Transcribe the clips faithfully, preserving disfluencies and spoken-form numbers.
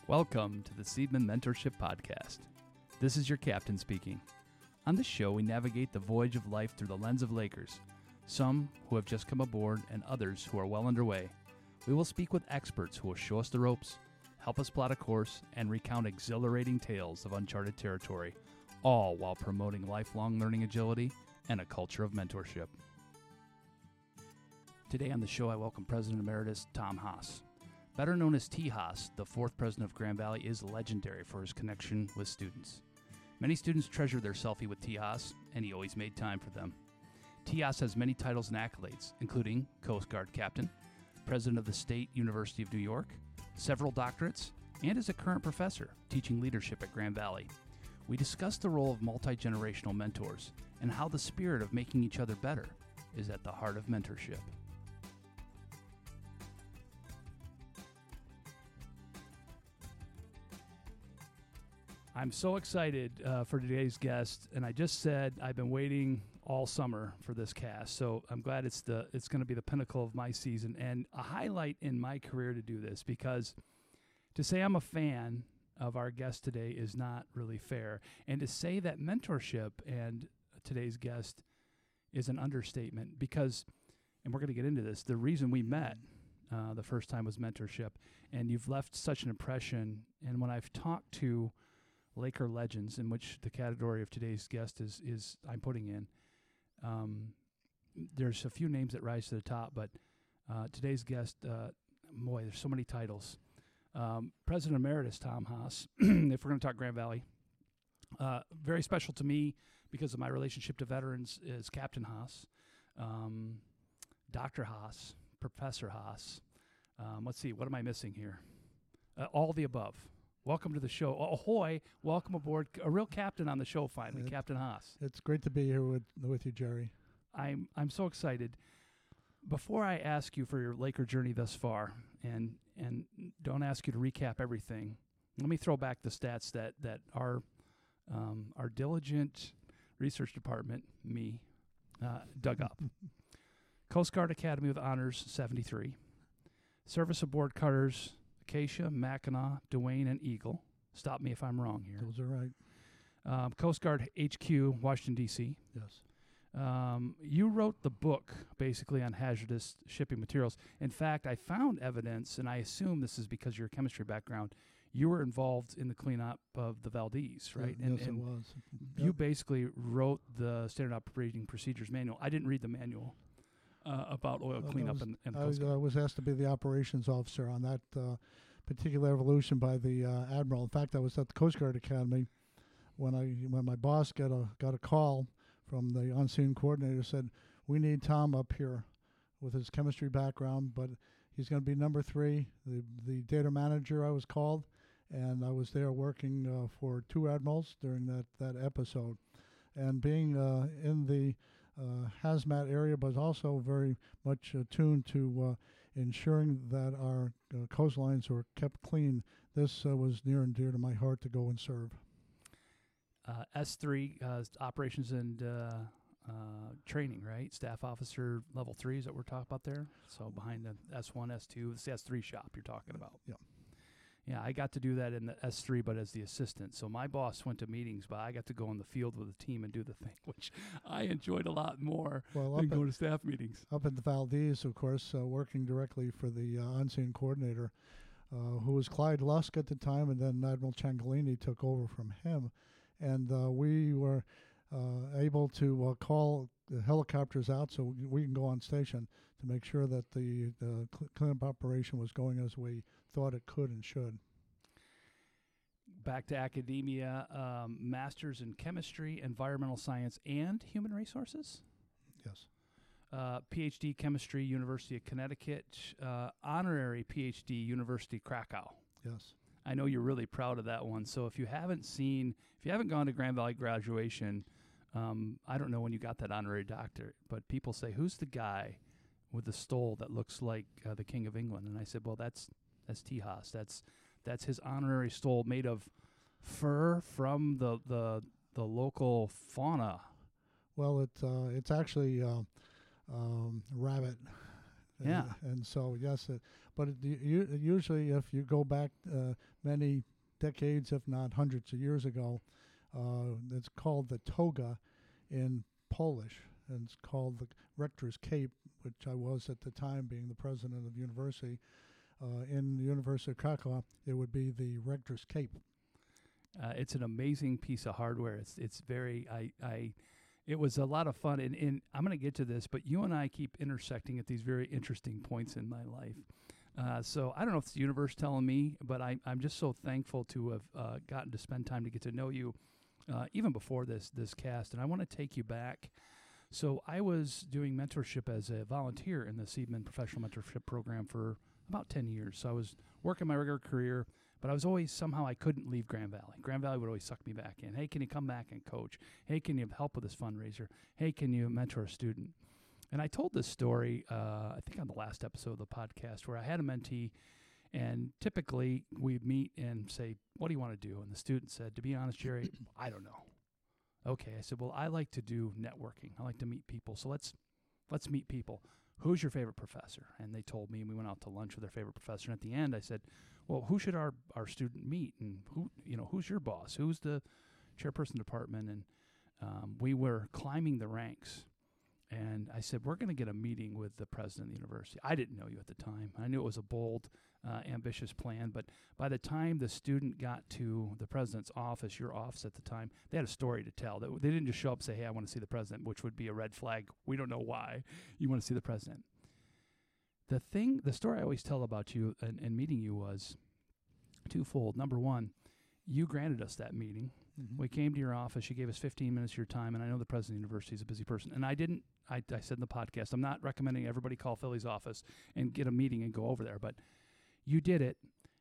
Welcome to the Seedman Mentorship Podcast. This is your captain speaking. On this show, we navigate the voyage of life through the lens of Lakers, some who have just come aboard and others who are well underway. We will speak with experts who will show us the ropes, help us plot a course, and recount exhilarating tales of uncharted territory, all while promoting lifelong learning agility and a culture of mentorship. Today on the show, I welcome President Emeritus Tom Haas. Better known as T. Haas, the fourth president of Grand Valley is legendary for his connection with students. Many students treasure their selfie with T. Haas, and he always made time for them. T. Haas has many titles and accolades, including Coast Guard Captain, President of the State University of New York, several doctorates, and is a current professor teaching leadership at Grand Valley. We discuss the role of multi-generational mentors and how the spirit of making each other better is at the heart of mentorship. I'm so excited uh, for today's guest, and I just said I've been waiting all summer for this cast, so I'm glad it's the it's going to be the pinnacle of my season and a highlight in my career to do this, because to say I'm a fan of our guest today is not really fair, and to say that mentorship and today's guest is an understatement, because, and we're going to get into this, the reason we met uh, the first time was mentorship, and you've left such an impression, and when I've talked to Laker legends, in which the category of today's guest is, is I'm putting in. Um, there's a few names that rise to the top, but uh, today's guest, uh, boy, there's so many titles. Um, President Emeritus Tom Haas, if we're going to talk Grand Valley, uh, very special to me because of my relationship to veterans is Captain Haas, um, Doctor Haas, Professor Haas. Um, let's see, what am I missing here? Uh, all the above. Welcome to the show. Oh, ahoy, welcome aboard. A real captain on the show finally, it, Captain Haas. It's great to be here with with you, Jerry. I'm I'm so excited. Before I ask you for your Laker journey thus far, and and don't ask you to recap everything, let me throw back the stats that, that our, um, our diligent research department, me, uh, dug up. Coast Guard Academy with Honors, seventy-three. Service aboard cutters, Acacia, Mackinac, Duane, and Eagle. Stop me if I'm wrong here. Those are right. Um, Coast Guard H Q, Washington, D C Yes. Um, you wrote the book, basically, on hazardous shipping materials. In fact, I found evidence, and I assume this is because of your chemistry background, you were involved in the cleanup of the Valdez, right? Yeah, and, yes, and it was. You Yep. basically wrote the Standard Operating Procedures Manual. I didn't read the manual uh, about oil Well, cleanup was, and, and I was, Coast Guard. I was asked to be the operations officer on that uh, particular evolution by the uh, admiral. In fact, I was at the Coast Guard Academy when I when my boss got a got a call from the on-scene coordinator, said, we need Tom up here with his chemistry background, but he's going to be number three, the the data manager I was called, and I was there working uh, for two admirals during that, that episode. And being uh, in the uh, hazmat area, but also very much attuned to uh, ensuring that our uh, coastlines were kept clean, this uh, was near and dear to my heart to go and serve. Uh, S three, uh, operations and uh, uh, training, right? Staff officer level three is what we're talking about there. So behind the S one, S two, it's the S three shop you're talking about. Yeah. Yeah, I got to do that in the S three, but as the assistant. So my boss went to meetings, but I got to go in the field with the team and do the thing, which I enjoyed a lot more well, than up going at, to staff meetings. Up at the Valdez, of course, uh, working directly for the uh, on-scene coordinator, uh, who was Clyde Lusk at the time, and then Admiral Ciancaglini took over from him. And uh, we were uh, able to uh, call the helicopters out so we can go on station to make sure that the, the cleanup operation was going as we thought it could and should. Back to academia, um, master's in chemistry, environmental science, and human resources. Yes. Uh, P H D chemistry, University of Connecticut. Uh, honorary P H D, University Krakow. Yes. I know you're really proud of that one. So if you haven't seen, if you haven't gone to Grand Valley graduation, um, I don't know when you got that honorary doctorate, but people say, who's the guy with the stole that looks like uh, the King of England? And I said, well, that's that's T. Haas. That's that's his honorary stole made of fur from the the, the local fauna. Well, it uh, it's actually uh, um, rabbit. Yeah. And, and so, yes, it, but it, you, usually if you go back uh, many decades, if not hundreds of years ago, uh, it's called the toga in Polish, and it's called the Rector's Cape, which I was at the time being the president of the university. Uh, in the University of Krakow, it would be the Rector's Cape. Uh, it's an amazing piece of hardware. It's it's very I I. It was a lot of fun, and, and I'm going to get to this, but you and I keep intersecting at these very interesting points in my life. Uh, so I don't know if it's the universe telling me, but I, I'm just so thankful to have uh, gotten to spend time to get to know you, uh, even before this this cast. And I want to take you back. So I was doing mentorship as a volunteer in the Seidman Professional Mentorship Program for about ten years. So I was working my regular career, but I was always, somehow I couldn't leave Grand Valley. Grand Valley would always suck me back in. Hey, can you come back and coach? Hey, can you help with this fundraiser? Hey, can you mentor a student? And I told this story, uh, I think on the last episode of the podcast, where I had a mentee, and typically we'd meet and say, what do you want to do? And the student said, to be honest, Jerry, I don't know. Okay, I said, well, I like to do networking. I like to meet people. So let's let's meet people. Who's your favorite professor? And they told me, and we went out to lunch with their favorite professor. And at the end, I said, well, who should our, our student meet? And who, you know, who's your boss? Who's the chairperson department? And um, we were climbing the ranks. And I said, we're going to get a meeting with the president of the university. I didn't know you at the time. I knew it was a bold, uh, ambitious plan. But by the time the student got to the president's office, your office at the time, they had a story to tell. They, they didn't just show up and say, hey, I want to see the president, which would be a red flag. We don't know why you want to see the president. The thing, the story I always tell about you and, and meeting you was twofold. Number one, you granted us that meeting. Mm-hmm. We came to your office. You gave us fifteen minutes of your time, and I know the president of the university is a busy person. And I didn't, I, I said in the podcast, I'm not recommending everybody call Philly's office and get a meeting and go over there, but you did it.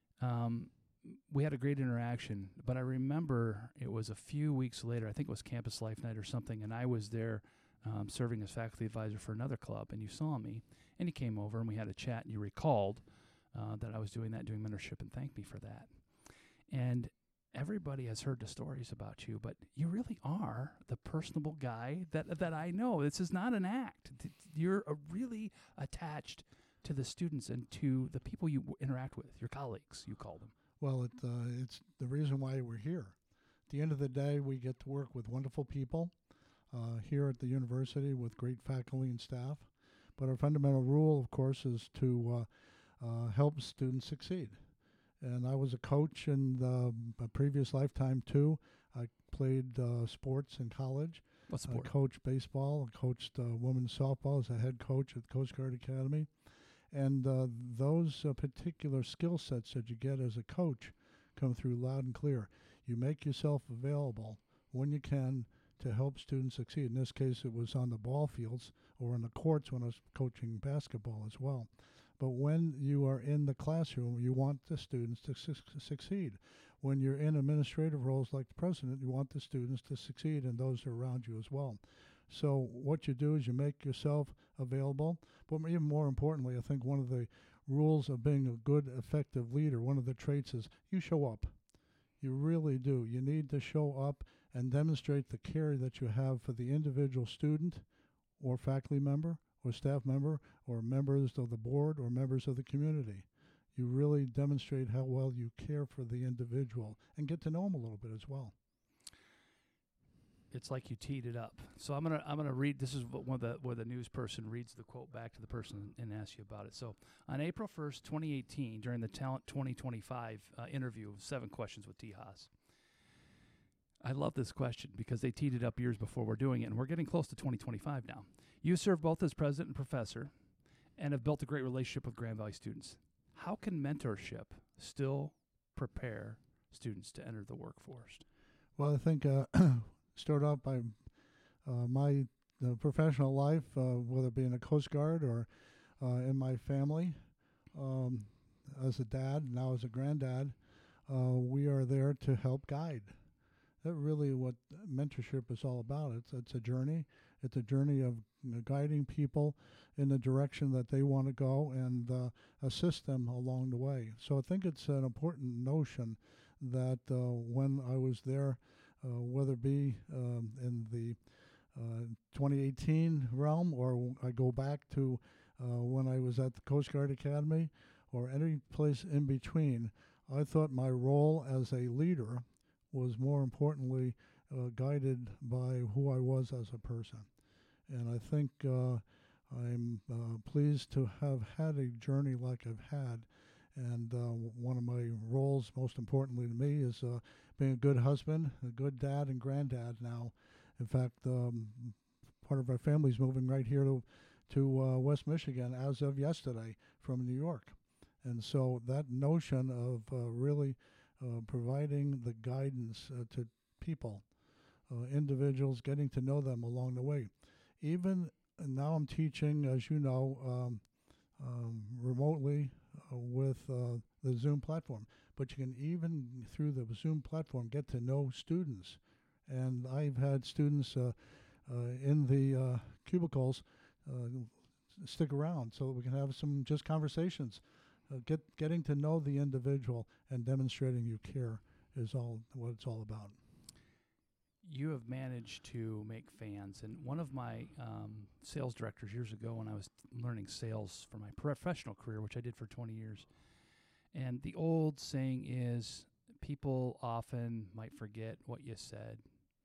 Um, we had a great interaction, but I remember it was a few weeks later, I think it was Campus Life Night or something, and I was there um, serving as faculty advisor for another club, and you saw me, and you came over, and we had a chat, and you recalled uh, that I was doing that, doing mentorship, and thanked me for that. And everybody has heard the stories about you, but you really are the personable guy that that I know. This is not an act. You're a really attached to the students and to the people you w- interact with, your colleagues, you call them. Well, it, uh, it's the reason why we're here. At the end of the day, we get to work with wonderful people uh, here at the university with great faculty and staff. But our fundamental rule, of course, is to uh, uh, help students succeed. And I was a coach in the, a previous lifetime, too. I played uh, sports in college. What sport? I coached baseball. I coached uh, women's softball as a head coach at the Coast Guard Academy. And uh, those uh, particular skill sets that you get as a coach come through loud and clear. You make yourself available when you can to help students succeed. In this case, it was on the ball fields or on the courts when I was coaching basketball as well. But when you are in the classroom, you want the students to su- succeed. When you're in administrative roles like the president, you want the students to succeed and those around you as well. So what you do is you make yourself available. But even more importantly, I think one of the rules of being a good, effective leader, one of the traits is you show up. You really do. You need to show up and demonstrate the care that you have for the individual student or faculty member or staff member or members of the board or members of the community. You really demonstrate how well you care for the individual and get to know them a little bit as well. It's like you teed it up. So I'm gonna I'm gonna read. This is what one of the where the news person reads the quote back to the person and asks you about it. So on April first, twenty eighteen, during the Talent twenty twenty-five uh, interview, Seven Questions with T. Haas. I love this question because they teed it up years before we're doing it, and we're getting close to twenty twenty-five now. You serve both as president and professor and have built a great relationship with Grand Valley students. How can mentorship still prepare students to enter the workforce? Well, I think uh, start off by uh, my uh, professional life, uh, whether it be in the Coast Guard or uh, in my family, um, as a dad, now as a granddad, uh, we are there to help guide. That's really what mentorship is all about. It's it's a journey. It's a journey of you know, guiding people in the direction that they want to go and uh, assist them along the way. So I think it's an important notion that uh, when I was there, uh, whether it be um, in the uh, twenty eighteen realm or I go back to uh, when I was at the Coast Guard Academy or any place in between, I thought my role as a leader was more importantly uh, guided by who I was as a person. And I think uh, I'm uh, pleased to have had a journey like I've had. And uh, one of my roles, most importantly to me, is uh, being a good husband, a good dad and granddad now. In fact, um, part of our family's moving right here to, to uh, West Michigan as of yesterday from New York. And so that notion of uh, really uh, providing the guidance uh, to people, uh, individuals, getting to know them along the way. Even now I'm teaching, as you know, um, um, remotely uh, with uh, the Zoom platform. But you can even, through the Zoom platform, get to know students. And I've had students uh, uh, in the uh, cubicles uh, stick around so that we can have some just conversations. Uh, get getting to know the individual and demonstrating you care is all what it's all about. You have managed to make fans, and one of my um, sales directors years ago when I was learning sales for my professional career, which I did for twenty years, and the old saying is people often might forget what you said,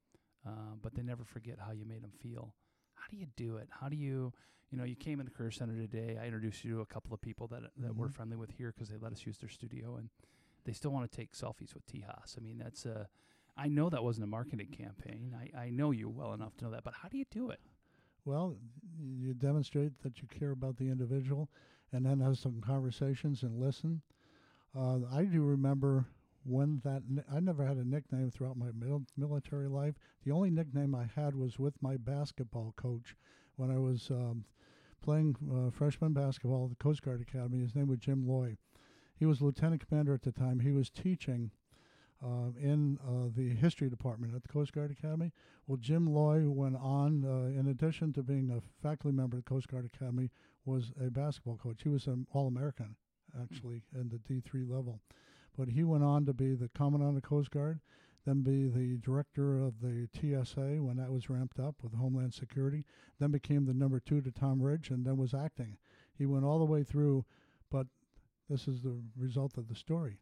uh, but they never forget how you made them feel. How do you do it? How do you, you know, you came in the Career Center today. I introduced you to a couple of people that that Mm-hmm. we're friendly with here because they let us use their studio, and they still want to take selfies with T. Haas. I mean, that's a, I know that wasn't a marketing campaign. I, I know you well enough to know that, but how do you do it? Well, you demonstrate that you care about the individual and then have some conversations and listen. Uh, I do remember when that, ni- I never had a nickname throughout my mil- military life. The only nickname I had was with my basketball coach when I was um, playing uh, freshman basketball at the Coast Guard Academy. His name was Jim Loy. He was lieutenant commander at the time. He was teaching uh, in uh, the history department at the Coast Guard Academy. Well, Jim Loy went on, uh, in addition to being a faculty member at the Coast Guard Academy, was a basketball coach. He was an All-American, actually, in the D three level. But he went on to be the commandant of the Coast Guard, then be the director of the T S A when that was ramped up with Homeland Security, then became the number two to Tom Ridge, and then was acting. He went all the way through, but this is the result of the story.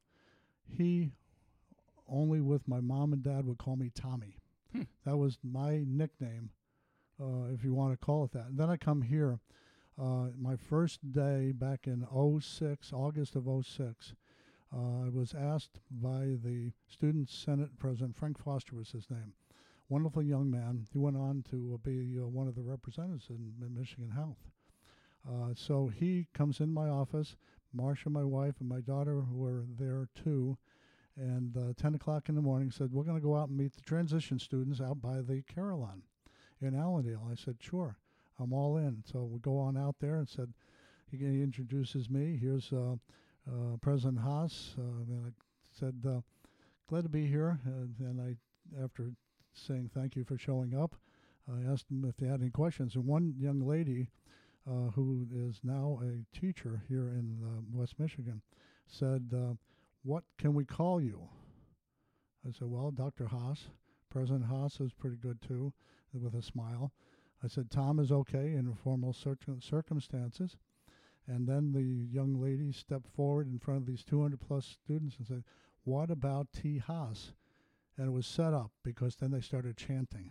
He, only with my mom and dad, would call me Tommy. Hmm. That was my nickname, uh, if you want to call it that. And then I come here. Uh, my first day back in oh six, August of oh six, uh, I was asked by the Student Senate President, Frank Foster was his name, wonderful young man. He went on to be uh, one of the representatives in, in Michigan Health. Uh, so he comes in my office. Marcia, my wife, and my daughter were there too. And uh, ten o'clock in the morning said, we're going to go out and meet the transition students out by the Carillon in Allendale. I said, sure, I'm all in. So we go on out there and said, he, he introduces me. Here's uh, uh, President Haas. Uh, and I said, uh, glad to be here. Uh, and I, after saying thank you for showing up, I asked them if they had any questions. And one young lady, uh, who is now a teacher here in uh, West Michigan, said, uh, what can we call you? I said, well, Doctor Haas. President Haas is pretty good too, with a smile. I said, Tom is okay in formal circum- circumstances. And then the young lady stepped forward in front of these two hundred plus students and said, what about T. Haas? And it was set up because then they started chanting.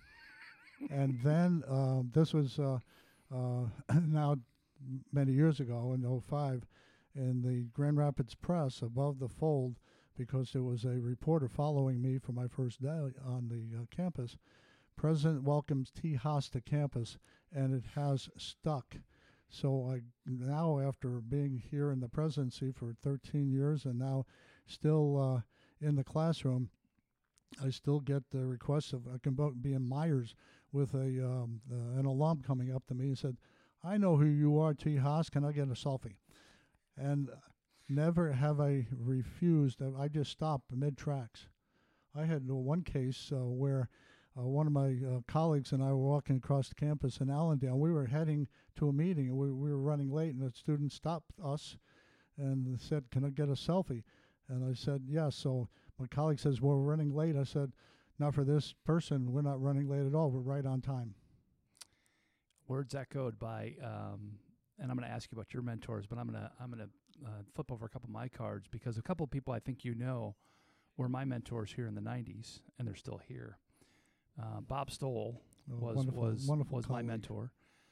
And then uh, this was uh, uh, now many years ago in oh five, in the Grand Rapids Press above the fold, because there was a reporter following me for my first day on the uh, campus. President welcomes T. Haas to campus, and it has stuck. So I now, after being here in the presidency for thirteen years and now still uh, in the classroom, I still get the requests of, I can be in Myers with a um, uh, an alum coming up to me and said, I know who you are, T. Haas, can I get a selfie? And never have I refused. I just stopped mid-tracks. I had one case uh, where uh, one of my uh, colleagues and I were walking across the campus in Allendale. We were heading to a meeting, and we, we were running late, and a student stopped us and said, can I get a selfie? And I said, yes. So my colleague says, well, we're running late. I said, not for this person. We're not running late at all. We're right on time. Words echoed by um, and I'm going to ask you about your mentors, but I'm going to I'm going to uh, flip over a couple of my cards because a couple of people I think you know were my mentors here in the nineties, and they're still here. Uh, Bob Stoll Oh, was wonderful, was wonderful was my colleague. mentor.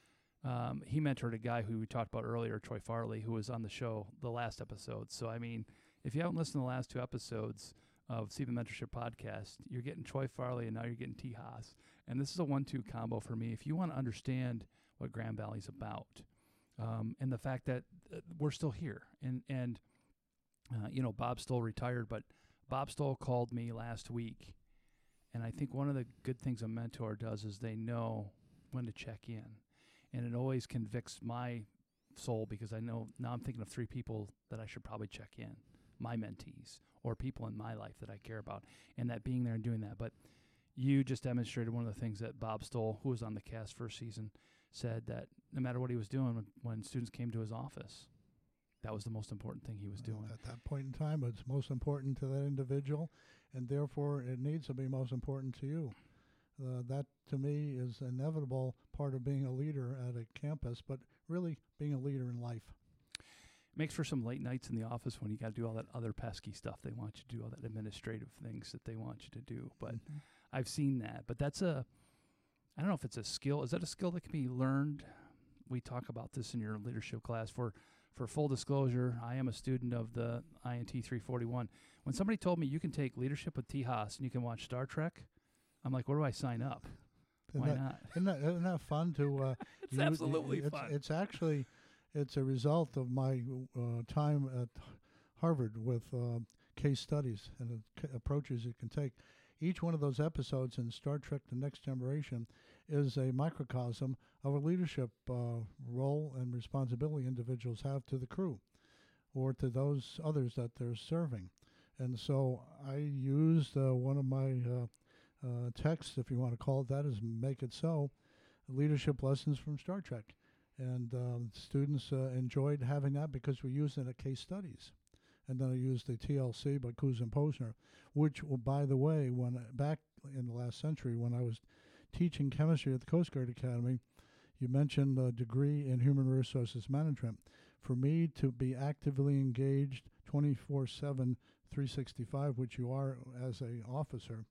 Um, he mentored a guy who we talked about earlier, Troy Farley, who was on the show the last episode. So, I mean, if you haven't listened to the last two episodes of See the Mentorship Podcast, you're getting Troy Farley, and now you're getting T. Haas. And this is a one two combo for me. If you want to understand what Grand Valley's about, um, and the fact that uh, we're still here. And, and uh, you know, Bob Stoll retired, but Bob Stoll called me last week. And I think one of the good things a mentor does is they know when to check in. And it always convicts my soul because I know now I'm thinking of three people that I should probably check in, my mentees or people in my life that I care about, and that being there and doing that. But you just demonstrated one of the things that Bob Stoll, who was on the cast first season, said that no matter what he was doing when, when students came to his office, that was the most important thing he was doing. At that point in time, it's most important to that individual, and therefore it needs to be most important to you. Uh, that, to me, is an inevitable part of being a leader at a campus, but really being a leader in life. Makes for some late nights in the office when you got to do all that other pesky stuff they want you to do, all that administrative things that they want you to do. But Mm-hmm. I've seen that. But that's a, I don't know if it's a skill. Is that a skill that can be learned? We talk about this in your leadership class. For for full disclosure, I am a student of the I N T three forty-one. When somebody told me you can take leadership with T. Haas and you can watch Star Trek, I'm like, where do I sign up? Isn't Why that, not? Isn't that, isn't that fun to? Uh, It's you- absolutely it's, fun. It's actually, it's a result of my uh, time at Harvard with uh, case studies and the c- approaches you can take. Each one of those episodes in Star Trek: The Next Generation is a microcosm of a leadership uh, role and responsibility individuals have to the crew or to those others that they're serving. And so I used uh, one of my uh, uh, texts, if you want to call it that, is Make It So, leadership lessons from Star Trek. And um, students uh, enjoyed having that because we used it at case studies. And then I used the T L C by Kuz and Posner, which, well, by the way, when back in the last century when I was teaching chemistry at the Coast Guard Academy, you mentioned a degree in human resources management. For me to be actively engaged twenty-four seven, three sixty-five, which you are as an officer,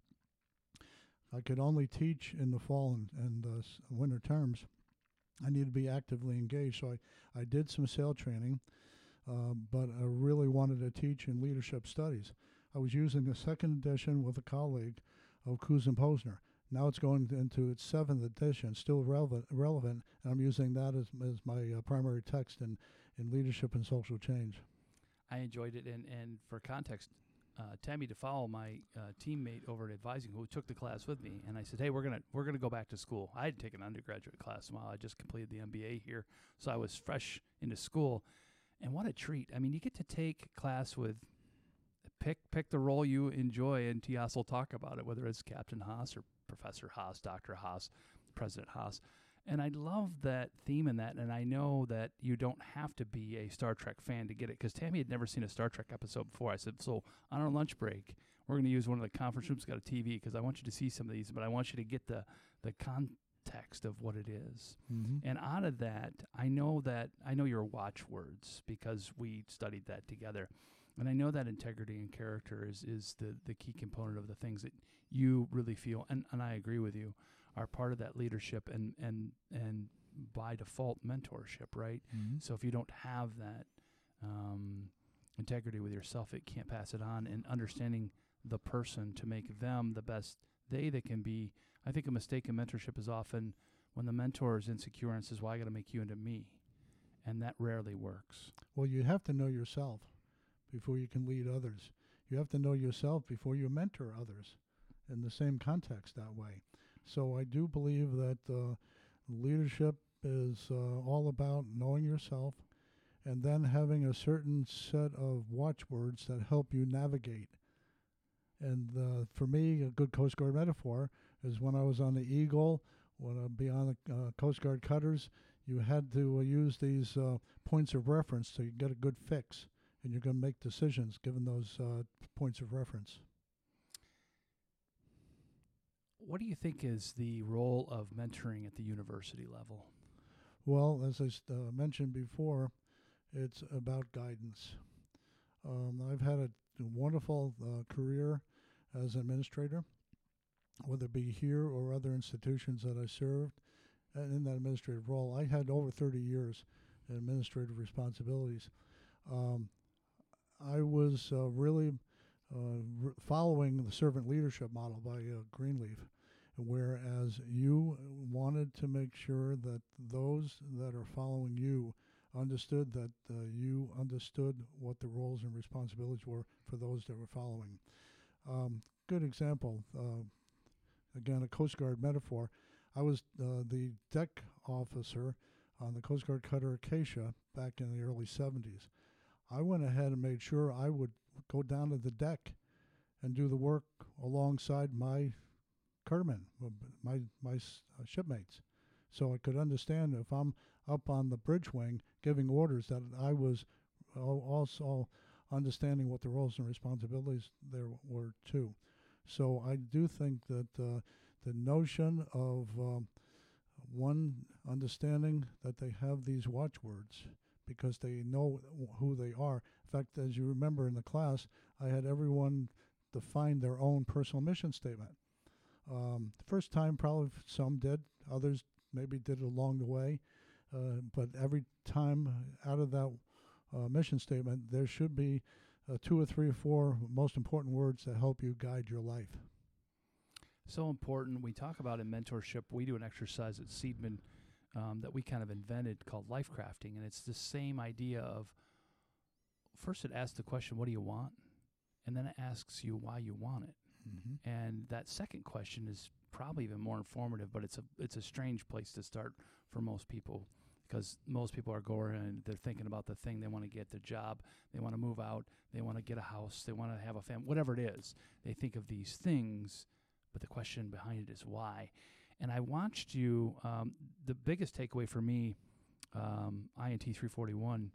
I could only teach in the fall and, and uh, winter terms. I need to be actively engaged. So I, I did some SAIL training, uh, but I really wanted to teach in leadership studies. I was using the second edition with a colleague of Kuz and Posner. Now it's going into its seventh edition, still relevant, relevant and I'm using that as, as my uh, primary text in, in leadership and social change. I enjoyed it, and, and for context, uh, Tammy DeFowle, my uh, teammate over at Advising, who took the class with me, and I said, hey, we're gonna we're gonna go back to school. I had taken an undergraduate class while I just completed the M B A here, so I was fresh into school, and what a treat! I mean, you get to take class with pick pick the role you enjoy, and T. Haas will talk about it, whether it's Captain Haas or Professor Haas, Doctor Haas, President Haas. And I love that theme in that, and I know that you don't have to be a Star Trek fan to get it, because Tammy had never seen a Star Trek episode before. I said, so on our lunch break, we're going to use one of the conference rooms, got a T V, because I want you to see some of these, but I want you to get the, the context of what it is. Mm-hmm. And out of that, I know that, I know your watchwords, because we studied that together. And I know that integrity and character is, is the, the key component of the things that you really feel, and, and I agree with you, are part of that leadership and, and, and by default mentorship, right? Mm-hmm. So if you don't have that um, integrity with yourself, it can't pass it on. And understanding the person to make them the best they that can be. I think a mistake in mentorship is often when the mentor is insecure and says, well, I got to make you into me. And that rarely works. Well, you have to know yourself before you can lead others. You have to know yourself before you mentor others in the same context that way. So I do believe that uh, leadership is uh, all about knowing yourself and then having a certain set of watchwords that help you navigate. And uh, for me, a good Coast Guard metaphor is when I was on the Eagle, when I be on the uh, Coast Guard cutters, you had to uh, use these uh, points of reference so you get a good fix, and you're going to make decisions given those uh, points of reference. What do you think is the role of mentoring at the university level? Well, as I uh, mentioned before, it's about guidance. Um, I've had a wonderful uh, career as an administrator, whether it be here or other institutions that I served. And in that administrative role, I had over thirty years in administrative responsibilities. Um, I was uh, really uh, r- following the servant leadership model by uh, Greenleaf, whereas you wanted to make sure that those that are following you understood that uh, you understood what the roles and responsibilities were for those that were following. Um, good example, uh, again, a Coast Guard metaphor. I was uh, the deck officer on the Coast Guard cutter Acacia back in the early seventies. I went ahead and made sure I would go down to the deck and do the work alongside my cuttermen, my my uh, shipmates, so I could understand if I'm up on the bridge wing giving orders that I was also understanding what the roles and responsibilities there were too. So I do think that uh, the notion of um, one understanding that they have these watchwords because they know who they are. In fact, as you remember in the class, I had everyone define their own personal mission statement. Um, the first time, probably some did. Others maybe did it along the way. Uh, but every time out of that uh, mission statement, there should be uh, two or three or four most important words that help you guide your life. So important. We talk about in mentorship. We do an exercise at Seidman um, that we kind of invented called life crafting. And it's the same idea of, first it asks the question, what do you want? And then it asks you why you want it. Mm-hmm. And that second question is probably even more informative, but it's a it's a strange place to start for most people, because most people are going and they're thinking about the thing they want to get, their job, they want to move out, they want to get a house, they want to have a family, whatever it is. They think of these things, but the question behind it is why. And I watched you, um, the biggest takeaway for me, um, I N T three forty-one,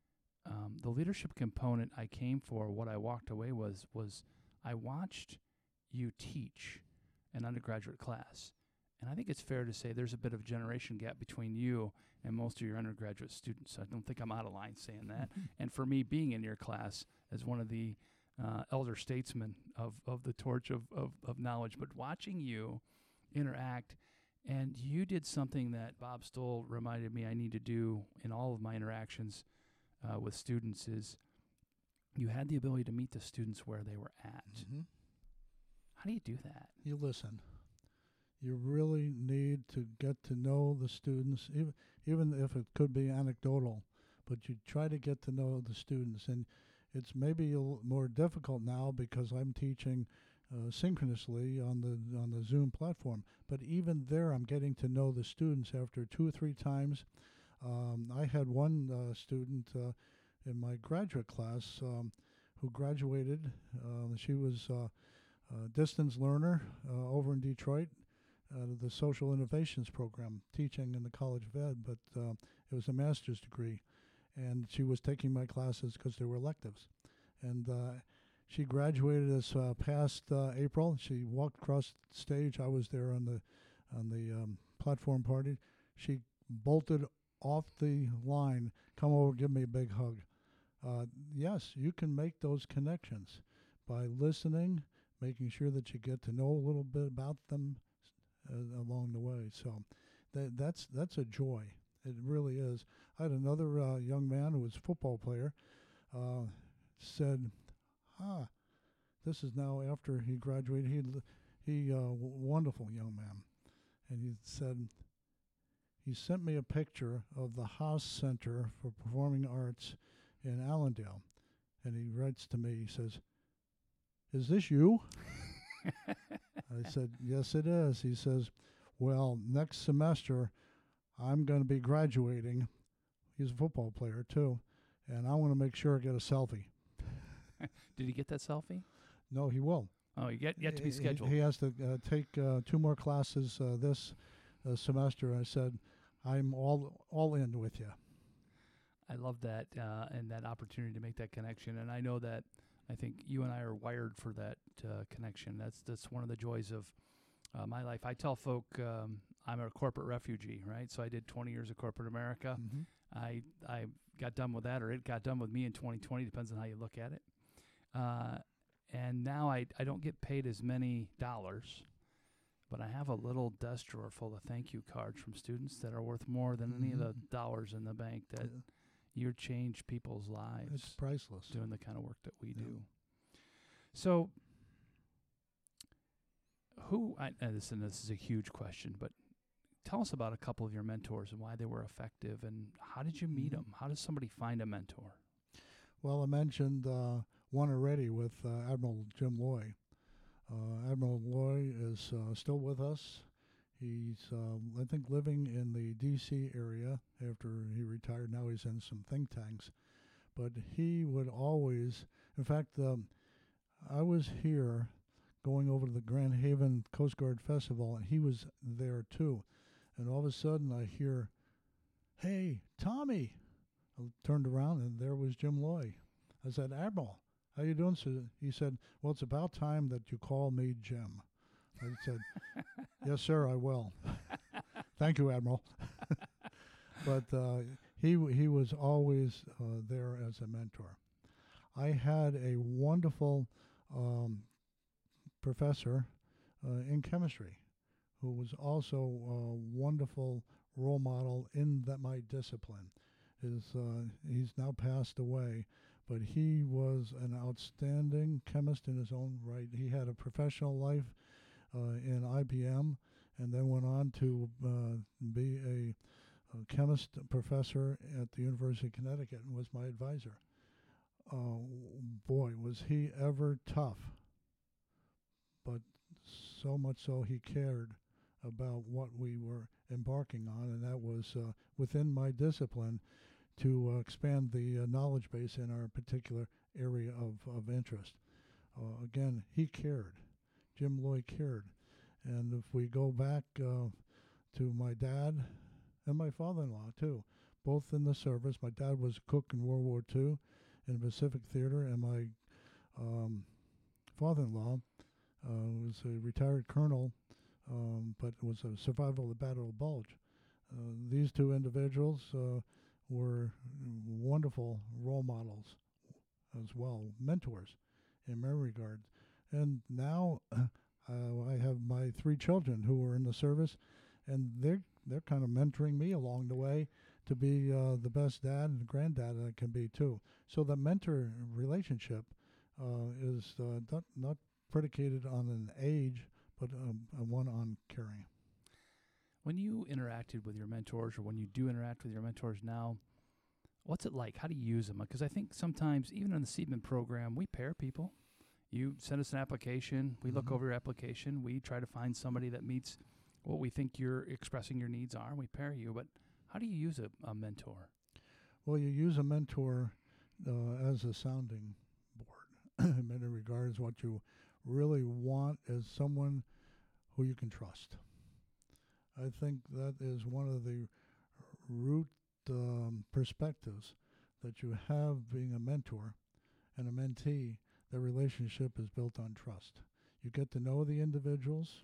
um, the leadership component I came for, what I walked away was, was I watched you teach an undergraduate class. And I think it's fair to say there's a bit of a generation gap between you and most of your undergraduate students. I don't think I'm out of line saying that. Mm-hmm. And for me, being in your class as one of the uh, elder statesmen of, of the torch of, of, of knowledge, but watching you interact, and you did something that Bob Stoll reminded me I need to do in all of my interactions uh, with students, is you had the ability to meet the students where they were at. Mm-hmm. How do you do that? You listen. You really need to get to know the students, even even if it could be anecdotal, but you try to get to know the students. And it's maybe a little more difficult now because I'm teaching uh, synchronously on the on the Zoom platform. But even there, I'm getting to know the students after two or three times. Um, I had one uh, student uh, in my graduate class um, who graduated. Uh, she was uh, a distance learner uh, over in Detroit. Out of the Social Innovations Program, teaching in the College of Ed, but uh, it was a master's degree. And she was taking my classes because they were electives. And uh, she graduated this uh, past uh, April. She walked across the stage. I was there on the on the um, platform party. She bolted off the line, come over, give me a big hug. Uh, yes, you can make those connections by listening, making sure that you get to know a little bit about them Uh, along the way. So that that's that's a joy. It really is. I had another uh, young man who was a football player uh, said, ah, this is now after he graduated. He, he uh, w- wonderful young man. And he said, he sent me a picture of the Haas Center for Performing Arts in Allendale. And he writes to me, he says, is this you? I said, yes, it is. He says, well, next semester I'm going to be graduating. He's a football player, too. And I want to make sure I get a selfie. Did he get that selfie? No, he will. Oh, you get yet to be scheduled. He, he has to uh, take uh, two more classes uh, this uh, semester. I said, I'm all all in with you. I love that uh, and that opportunity to make that connection. And I know that I think you and I are wired for that uh, connection. That's that's one of the joys of uh, my life. I tell folk um, I'm a corporate refugee, right? So I did twenty years of corporate America. Mm-hmm. I I got done with that, or it got done with me in twenty twenty, depends on how you look at it. Uh, and now I, I don't get paid as many dollars, but I have a little desk drawer full of thank you cards from students that are worth more than mm-hmm. any of the dollars in the bank that yeah. you change people's lives. It's priceless. Doing the kind of work that we yeah. do. So who, I, and this, and this is a huge question, but tell us about a couple of your mentors and why they were effective, and how did you meet mm-hmm. them? How does somebody find a mentor? Well, I mentioned uh, one already with uh, Admiral Jim Loy. Uh, Admiral Loy is uh, still with us. He's, uh, I think, living in the D C area after he retired. Now he's in some think tanks. But he would always, in fact, um, I was here going over to the Grand Haven Coast Guard Festival, and he was there too. And all of a sudden I hear, "Hey, Tommy." I turned around, and there was Jim Loy. I said, "Admiral, how you doing?" So he said, "Well, it's about time that you call me Jim." I said, "Yes, sir, I will." Thank you, Admiral. But uh, he he was always uh, there as a mentor. I had a wonderful um, professor uh, in chemistry who was also a wonderful role model in that my discipline. His, uh, he's now passed away, but he was an outstanding chemist in his own right. He had a professional life uh, in I B M, and then went on to uh, be a, a chemist professor at the University of Connecticut and was my advisor. Uh, boy, was he ever tough, but so much so he cared about what we were embarking on, and that was uh, within my discipline to uh, expand the uh, knowledge base in our particular area of, of interest. Uh, again, he cared. Jim Loy cared. And if we go back uh, to my dad and my father-in-law, too, both in the service. My dad was a cook in World War Two in the Pacific Theater, and my um, father-in-law uh, was a retired colonel, um, but was a survivor of the Battle of Bulge. Uh, these two individuals uh, were wonderful role models as well, mentors in many regards. And now uh, I have my three children who are in the service, and they're they're kind of mentoring me along the way to be uh, the best dad and granddad I can be too. So the mentor relationship uh, is uh, not, not predicated on an age, but um, one on caring. When you interacted with your mentors, or when you do interact with your mentors now, what's it like? How do you use them? Because I think sometimes, even in the Seedman program, we pair people. You send us an application. We mm-hmm. look over your application. We try to find somebody that meets what we think you're expressing your needs are. We pair you. But how do you use a, a mentor? Well, you use a mentor uh, as a sounding board. In many regards, what you really want is someone who you can trust. I think that is one of the root um, perspectives that you have being a mentor and a mentee. The relationship is built on trust. You get to know the individuals,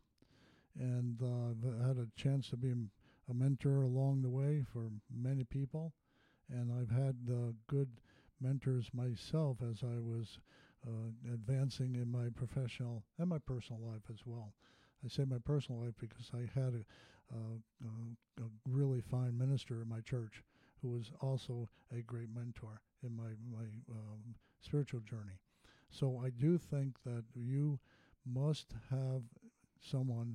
and uh, I've had a chance to be a mentor along the way for many people, and I've had uh, good mentors myself as I was uh, advancing in my professional and my personal life as well. I say my personal life because I had a, uh, a, a really fine minister in my church who was also a great mentor in my, my um, spiritual journey. So I do think that you must have someone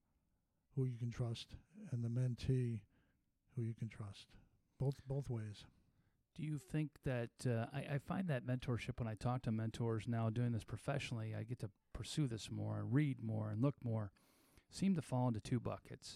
who you can trust and the mentee who you can trust, both both ways. Do you think that, uh, I, I find that mentorship, when I talk to mentors now doing this professionally, I get to pursue this more and read more and look more, seem to fall into two buckets.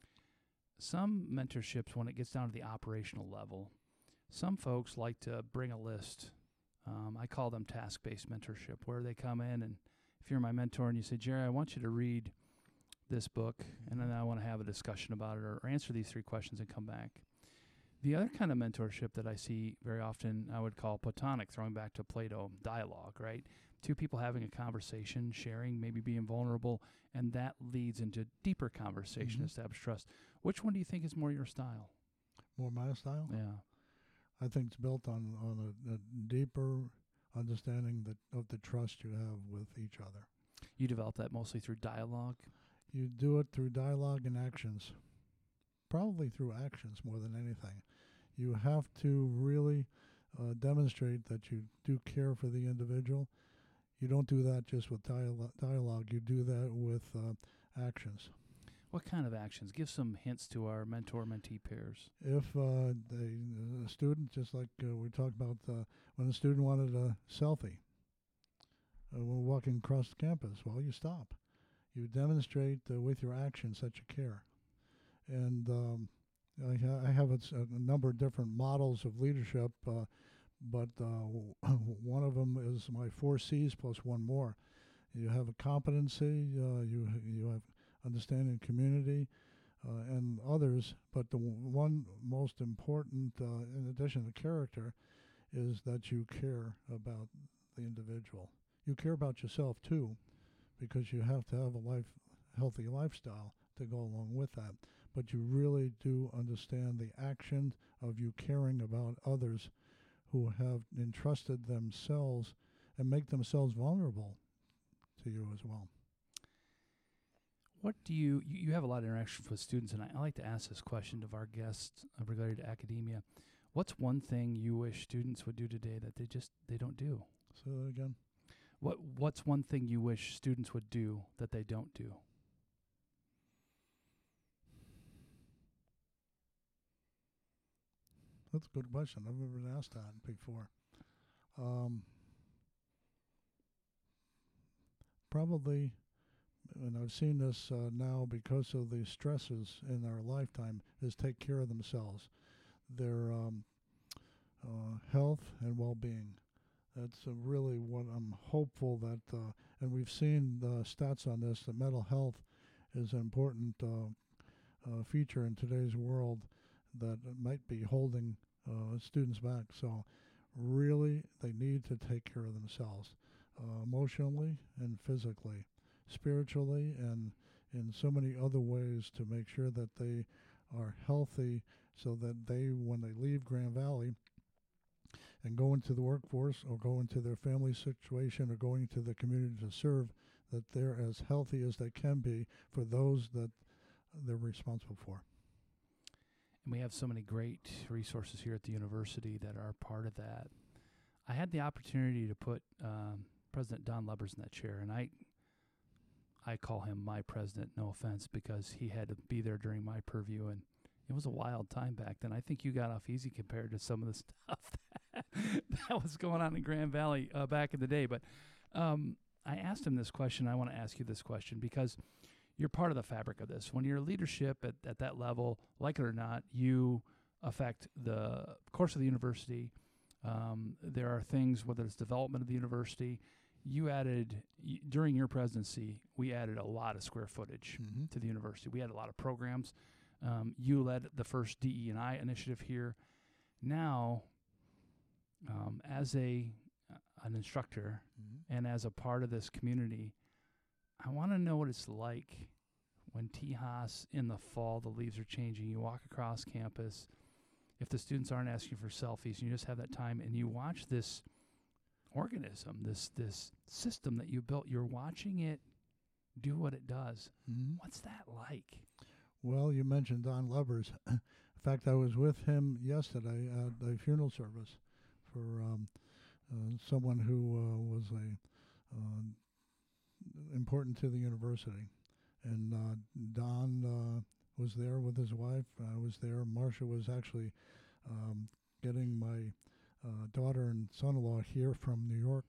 Some mentorships, when it gets down to the operational level, some folks like to bring a list. Um, I call them task-based mentorship, where they come in, and if you're my mentor and you say, "Jerry, I want you to read this book, and then I want to have a discussion about it, or, or answer these three questions and come back." The other kind of mentorship that I see very often, I would call platonic, throwing back to Plato, dialogue, right? Two people having a conversation, sharing, maybe being vulnerable, and that leads into deeper conversation, Mm-hmm. establish trust. Which one do you think is more your style? More my style? Yeah. I think it's built on, on a, a deeper understanding that of the trust you have with each other. You develop that mostly through dialogue? You do it through dialogue and actions, probably through actions more than anything. You have to really uh, demonstrate that you do care for the individual. You don't do that just with dialo- dialogue. You do that with uh, actions. What kind of actions? Give some hints to our mentor-mentee pairs. If uh, they, a student, just like uh, we talked about, uh, when a student wanted a selfie, uh, we're walking across the campus, well, you stop. You demonstrate uh, with your actions that you care. And um, I, ha- I have a, s- a number of different models of leadership, uh, but uh, one of them is my four C's plus one more. You have a competency, uh, you you have understanding community, uh, and others. But the w- one most important, uh, in addition to character, is that you care about the individual. You care about yourself too, because you have to have a life, healthy lifestyle to go along with that. But you really do understand the action of you caring about others who have entrusted themselves and make themselves vulnerable to you as well. What do you, you, you have a lot of interactions with students, and I, I like to ask this question of our guests uh, regarding to academia. What's one thing you wish students would do today that they just, they don't do? Say that again. What What's one thing you wish students would do that they don't do? That's a good question. I've never been asked that before. Um, probably, and I've seen this uh, now because of the stresses in our lifetime, is take care of themselves, their um, uh, health and well-being. That's uh, really what I'm hopeful that, uh, and we've seen the stats on this, that mental health is an important uh, uh, feature in today's world that might be holding uh, students back. So really, they need to take care of themselves, uh, emotionally and physically, spiritually, and in so many other ways, to make sure that they are healthy, so that they, when they leave Grand Valley and go into the workforce or go into their family situation or going to the community to serve, that they're as healthy as they can be for those that they're responsible for. And we have so many great resources here at the university that are part of that. I had the opportunity to put um, President Don Lubbers in that chair, and I I call him my president, no offense, because he had to be there during my purview, and it was a wild time back then. I think you got off easy compared to some of the stuff that, that was going on in Grand Valley uh, back in the day. But um, I asked him this question. I want to ask you this question because you're part of the fabric of this. When you're leadership at, at that level, like it or not, you affect the course of the university. Um, there are things, whether it's development of the university, you added, y- during your presidency, we added a lot of square footage Mm-hmm. to the university. We had a lot of programs. Um, you led the first D E and I initiative here. Now, um, as a an instructor Mm-hmm. and as a part of this community, I want to know what it's like when T H A S in the fall, the leaves are changing. You walk across campus. If the students aren't asking for selfies, and you just have that time, and you watch this organism, this this system that you built. You're watching it do what it does. Mm-hmm. What's that like? Well, you mentioned Don Lubbers. In fact, I was with him yesterday at a funeral service for um, uh, someone who uh, was a uh, important to the university, and uh, Don uh, was there with his wife. I was there. Marcia was actually um, getting my uh, daughter and son-in-law here from New York,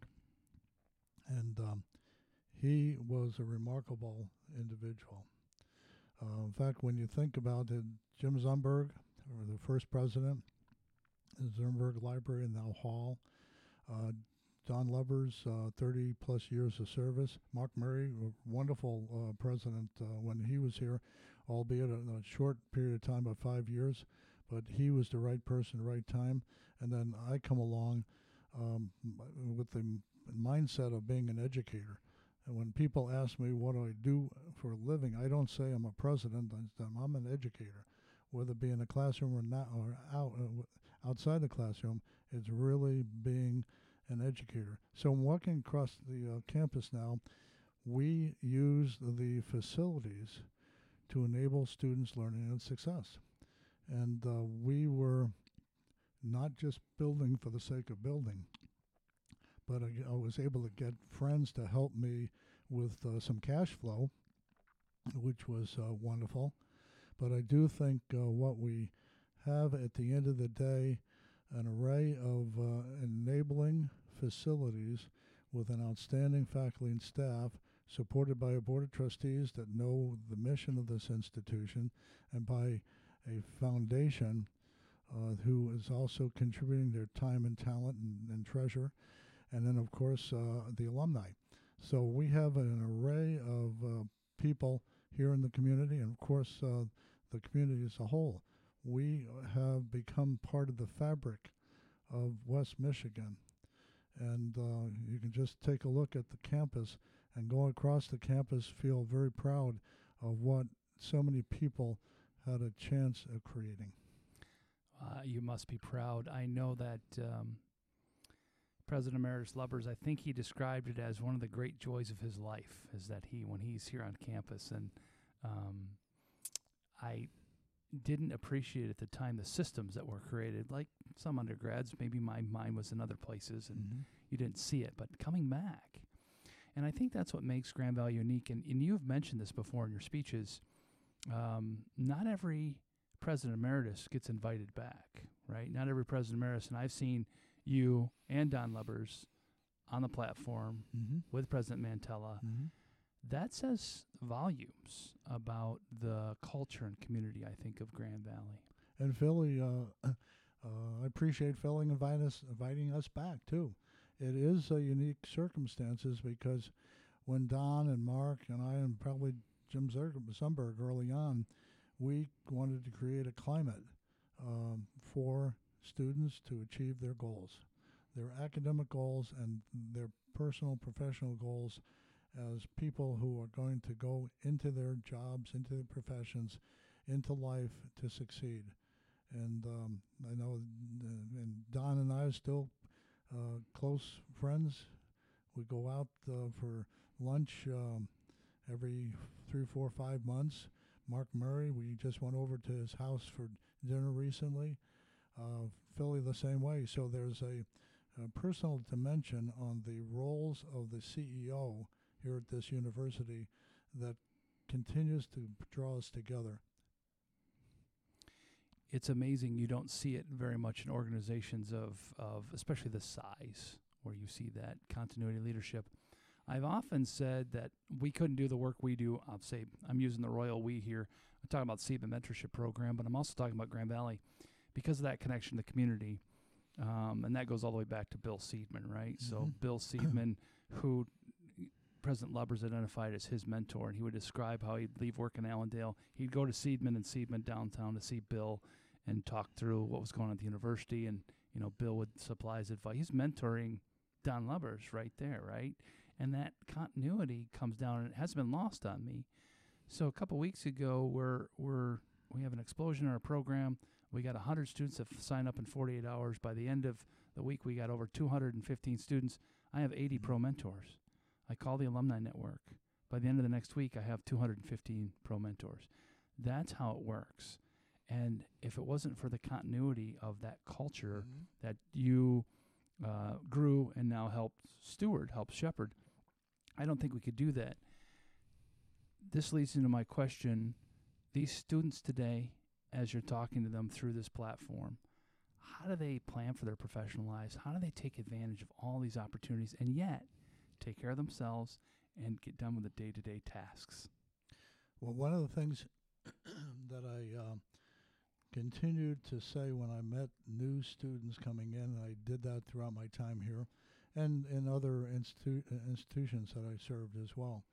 and um, he was a remarkable individual. Uh, in fact, when you think about it, Jim Zumberg, or the first president, the Zumberg Library and now Hall, uh, Don Lubbers, uh, thirty plus years of service, Mark Murray, a wonderful uh, president uh, when he was here, albeit a, a short period of time of five years. but he was the right person, the right time. And then I come along um, with the m- mindset of being an educator. And when people ask me what do I do for a living, I don't say I'm a president. I'm an educator, whether it be in the classroom or not, or out uh, outside the classroom. It's really being an educator. So I'm walking across the uh, campus now. We use the facilities to enable students' learning and success. And uh, we were not just building for the sake of building, but I, I was able to get friends to help me with uh, some cash flow, which was uh, wonderful. But I do think uh, what we have at the end of the day, an array of uh, enabling facilities with an outstanding faculty and staff, supported by a board of trustees that know the mission of this institution, and by a foundation uh, who is also contributing their time and talent and, and treasure, and then of course uh, the alumni. So we have an array of uh, people here in the community, and of course uh, the community as a whole. We have become part of the fabric of West Michigan, and uh, you can just take a look at the campus and go across the campus, feel very proud of what so many people had a chance of creating. Uh, you must be proud. I know that um, President Emeritus Lubbers, I think he described it as one of the great joys of his life, is that he, when he's here on campus, and um, I didn't appreciate at the time the systems that were created. Like some undergrads, maybe my mind was in other places, and Mm-hmm. you didn't see it. But coming back, and I think that's what makes Grand Valley unique. And, and you've mentioned this before in your speeches. Um, not every president emeritus gets invited back, right? Not every president emeritus. And I've seen you and Don Lubbers on the platform Mm-hmm. with President Mantella. Mm-hmm. That says volumes about the culture and community, I think, of Grand Valley. And Philly, uh, uh, I appreciate Philly inviting us, inviting us back too. It is a unique circumstances because when Don and Mark and I and probably Jim Zumberg early on, we wanted to create a climate um, for students to achieve their goals, their academic goals and their personal professional goals as people who are going to go into their jobs, into their professions, into life to succeed. And um, I know uh, and Don and I are still uh, close friends. We go out uh, for lunch um, every three, four, five months. Mark Murray, we just went over to his house for dinner recently. Uh, Philly the same way. So there's a, a personal dimension on the roles of the C E O here at this university that continues to draw us together. It's amazing. You don't see it very much in organizations of, of especially the size, where you see that continuity leadership. I've often said that we couldn't do the work we do. I'll say I'm using the royal we here. I'm talking about Seidman Mentorship Program, but I'm also talking about Grand Valley because of that connection to the community. Um, and that goes all the way back to Bill Seidman, right? Mm-hmm. So Bill Seidman, who President Lubbers identified as his mentor, and he would describe how he'd leave work in Allendale. He'd go to Seidman and Seidman downtown to see Bill and talk through what was going on at the university. And, you know, Bill would supply his advice. He's mentoring Don Lubbers right there, right? And that continuity comes down, and it hasn't been lost on me. So a couple weeks ago, we're, we're, we have an explosion in our program. We got one hundred students that signed up in forty-eight hours. By the end of the week, we got over two hundred fifteen students. I have eighty pro mentors. I call the alumni network. By the end of the next week, I have two hundred fifteen pro mentors. That's how it works. And if it wasn't for the continuity of that culture mm-hmm. that you uh, grew and now helped steward, helped shepherd, I don't think we could do that. This leads into my question. These students today, as you're talking to them through this platform, how do they plan for their professional lives? How do they take advantage of all these opportunities and yet take care of themselves and get done with the day-to-day tasks? Well, one of the things that I uh, continued to say when I met new students coming in, and I did that throughout my time here, and in other institu- institutions that I served as well,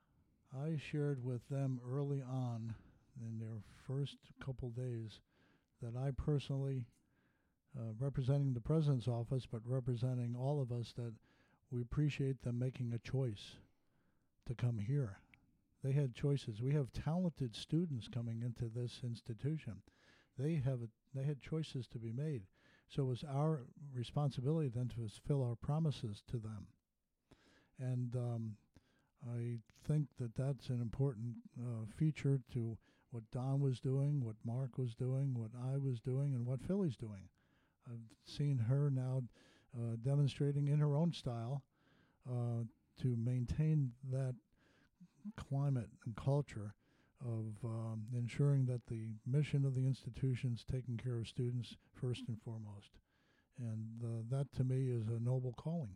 I shared with them early on in their first couple days that I personally, uh, representing the president's office, but representing all of us, that we appreciate them making a choice to come here. They had choices. We have talented students coming into this institution. They have a, they had choices to be made. So it was our responsibility then to fulfill our promises to them. And um, I think that that's an important uh, feature to what Don was doing, what Mark was doing, what I was doing, and what Philly's doing. I've seen her now uh, demonstrating in her own style uh, to maintain that climate and culture of um, ensuring that the mission of the institution is taking care of students first and foremost. And uh, that, to me, is a noble calling.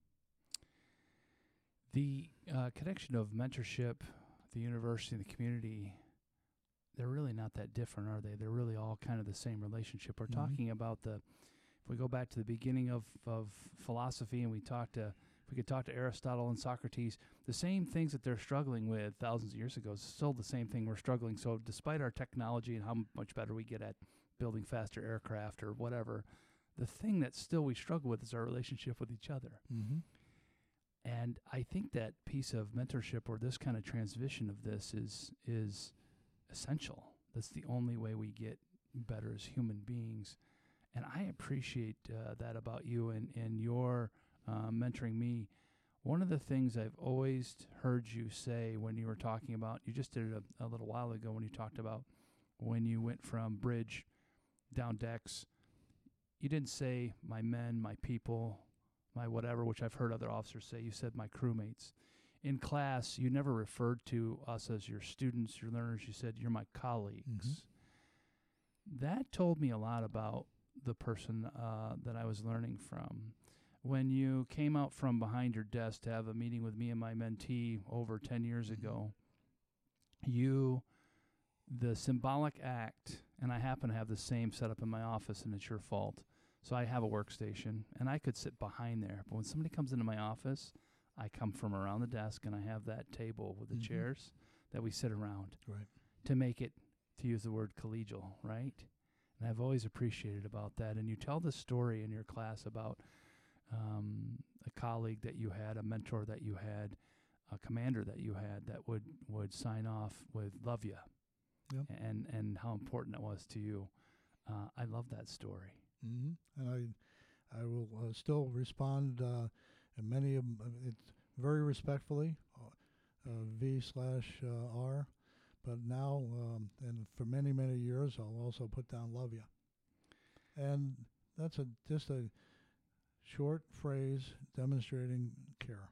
The uh, connection of mentorship, the university, and the community, they're really not that different, are they? They're really all kind of the same relationship. We're mm-hmm. talking about the, if we go back to the beginning of, of philosophy and we talk to, if we could talk to Aristotle and Socrates, the same things that they're struggling with thousands of years ago is still the same thing we're struggling. So despite our technology and how m- much better we get at building faster aircraft or whatever, the thing that still we struggle with is our relationship with each other. Mm-hmm. And I think that piece of mentorship or this kind of transmission of this is is essential. That's the only way we get better as human beings. And I appreciate uh, that about you and, and your uh, mentoring me. One of the things I've always heard you say when you were talking about, you just did it a, a little while ago when you talked about when you went from bridge down decks, you didn't say my men, my people, my whatever, which I've heard other officers say. You said my crewmates. In class, you never referred to us as your students, your learners. You said you're my colleagues. Mm-hmm. That told me a lot about the person uh, that I was learning from. When you came out from behind your desk to have a meeting with me and my mentee over ten years mm-hmm. ago, you, the symbolic act, and I happen to have the same setup in my office, and it's your fault. So I have a workstation, and I could sit behind there. But when somebody comes into my office, I come from around the desk, and I have that table with the mm-hmm. chairs that we sit around right. to make it, to use the word collegial, right? And I've always appreciated about that. And you tell the story in your class about um, a colleague that you had, a mentor that you had, a commander that you had that would, would sign off with "love ya," yep. and and how important that was to you. Uh, I love that story. Mm-hmm. And I, I will uh, still respond. Uh, and many of uh, it's very respectfully, uh, V slash uh, R. But now, um, and for many many years, I'll also put down "love ya," and that's a just a short phrase demonstrating care.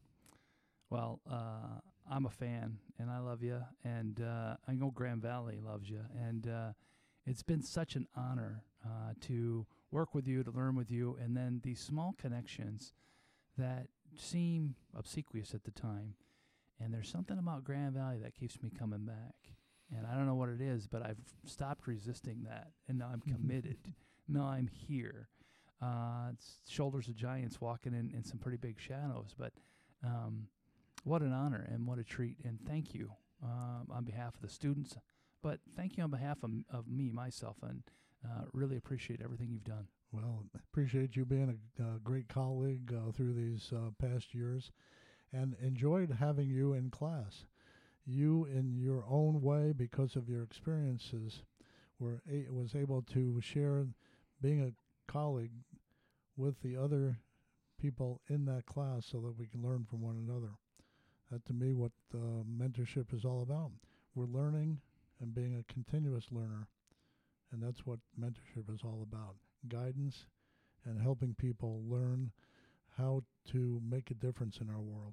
Well, uh, I'm a fan, and I love you, and uh, I know Grand Valley loves you, and uh, it's been such an honor uh, to work with you, to learn with you, and then these small connections that seem obsequious at the time, and there's something about Grand Valley that keeps me coming back, and I don't know what it is, but I've stopped resisting that, and now I'm committed. Now I'm here. Uh, it's shoulders of giants walking in, in some pretty big shadows, but um, what an honor and what a treat, and thank you um, on behalf of the students, but thank you on behalf of, of me, myself, and uh, really appreciate everything you've done. Well, appreciate you being a uh, great colleague uh, through these uh, past years, and enjoyed having you in class. You, in your own way, because of your experiences, were a- was able to share being a colleague with the other people in that class so that we can learn from one another. That, to me, what uh, mentorship is all about. We're learning and being a continuous learner, and that's what mentorship is all about. Guidance and helping people learn how to make a difference in our world.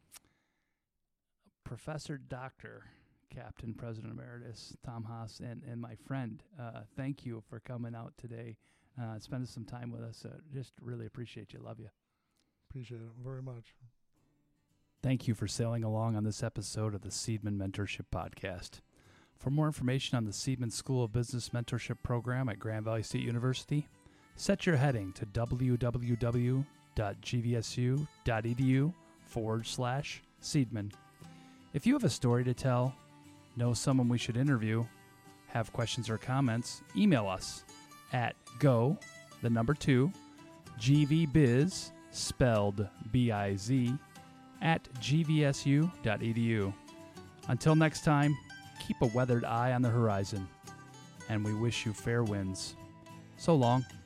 Professor, Doctor, Captain, President Emeritus Tom Haas, and, and my friend, uh, thank you for coming out today, uh, spending some time with us. Uh, just really appreciate you. Love you. Appreciate it very much. Thank you for sailing along on this episode of the Seidman Mentorship Podcast. For more information on the Seidman School of Business Mentorship Program at Grand Valley State University, set your heading to www.gvsu.edu forward slash Seidman. If you have a story to tell, know someone we should interview, have questions or comments, email us at go, the number two, gvbiz, spelled B I Z, at g v s u dot e d u. Until next time, keep a weathered eye on the horizon, and we wish you fair winds. So long.